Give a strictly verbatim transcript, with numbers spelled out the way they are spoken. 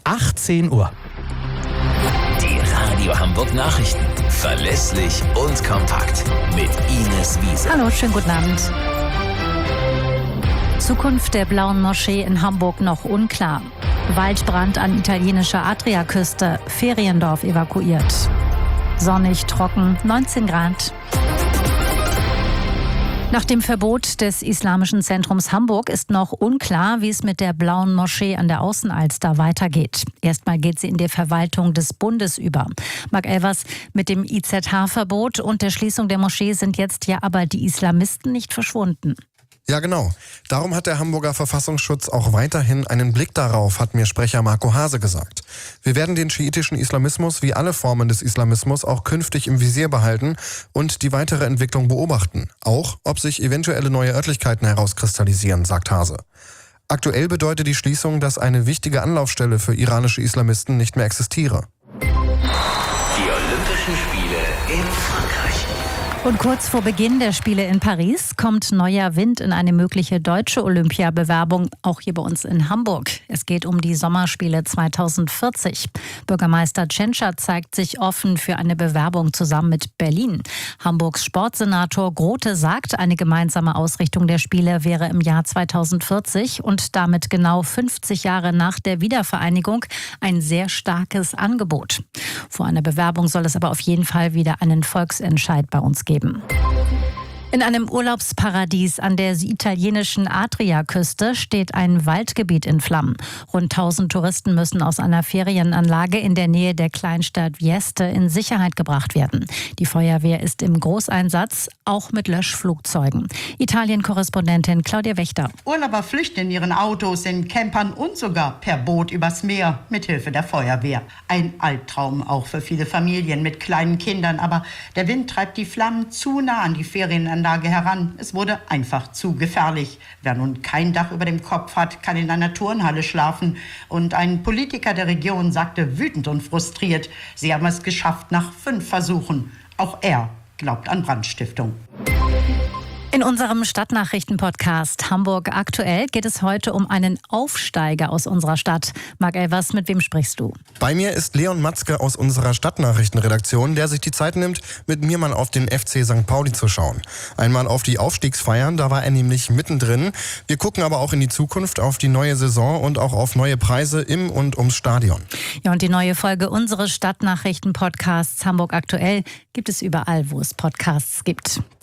achtzehn Uhr. Die Radio Hamburg Nachrichten. Verlässlich und kompakt. Mit Ines Wiese. Hallo, schönen guten Abend. Zukunft der Blauen Moschee in Hamburg noch unklar. Waldbrand an italienischer Adriaküste. Feriendorf evakuiert. Sonnig, trocken, neunzehn Grad. Nach dem Verbot des Islamischen Zentrums Hamburg ist noch unklar, wie es mit der Blauen Moschee an der Außenalster weitergeht. Erstmal geht sie in die Verwaltung des Bundes über. Marc Elvers, mit dem I Z H-Verbot und der Schließung der Moschee sind jetzt ja aber die Islamisten nicht verschwunden. Ja, genau. Darum hat der Hamburger Verfassungsschutz auch weiterhin einen Blick darauf, hat mir Sprecher Marco Hase gesagt. Wir werden den schiitischen Islamismus wie alle Formen des Islamismus auch künftig im Visier behalten und die weitere Entwicklung beobachten. Auch, ob sich eventuelle neue Örtlichkeiten herauskristallisieren, sagt Hase. Aktuell bedeutet die Schließung, dass eine wichtige Anlaufstelle für iranische Islamisten nicht mehr existiere. Die Olympischen Spiele in Frankreich. Und kurz vor Beginn der Spiele in Paris kommt neuer Wind in eine mögliche deutsche Olympiabewerbung, auch hier bei uns in Hamburg. Es geht um die Sommerspiele zweitausendvierzig. Bürgermeister Tschentscher zeigt sich offen für eine Bewerbung zusammen mit Berlin. Hamburgs Sportsenator Grote sagt, eine gemeinsame Ausrichtung der Spiele wäre im Jahr zweitausendvierzig und damit genau fünfzig Jahre nach der Wiedervereinigung ein sehr starkes Angebot. Vor einer Bewerbung soll es aber auf jeden Fall wieder einen Volksentscheid bei uns geben. In einem Urlaubsparadies an der italienischen Adriaküste steht ein Waldgebiet in Flammen. Rund tausend Touristen müssen aus einer Ferienanlage in der Nähe der Kleinstadt Vieste in Sicherheit gebracht werden. Die Feuerwehr ist im Großeinsatz, auch mit Löschflugzeugen. Italien-Korrespondentin Claudia Wächter. Urlauber flüchten in ihren Autos, in Campern und sogar per Boot übers Meer mit Hilfe der Feuerwehr. Ein Albtraum auch für viele Familien mit kleinen Kindern. Aber der Wind treibt die Flammen zu nah an die Ferienanlage heran. Es wurde einfach zu gefährlich. Wer nun kein Dach über dem Kopf hat, kann in einer Turnhalle schlafen. Und ein Politiker der Region sagte wütend und frustriert, sie haben es geschafft nach fünf Versuchen. Auch er glaubt an Brandstiftung. In unserem Stadtnachrichten-Podcast Hamburg aktuell geht es heute um einen Aufsteiger aus unserer Stadt. Marc Elvers, mit wem sprichst du? Bei mir ist Leon Matzke aus unserer Stadtnachrichtenredaktion, der sich die Zeit nimmt, mit mir mal auf den F C Sankt Pauli zu schauen. Einmal auf die Aufstiegsfeiern, da war er nämlich mittendrin. Wir gucken aber auch in die Zukunft, auf die neue Saison und auch auf neue Preise im und ums Stadion. Ja, und die neue Folge unseres Stadtnachrichten-Podcasts Hamburg aktuell gibt es überall, wo es Podcasts gibt.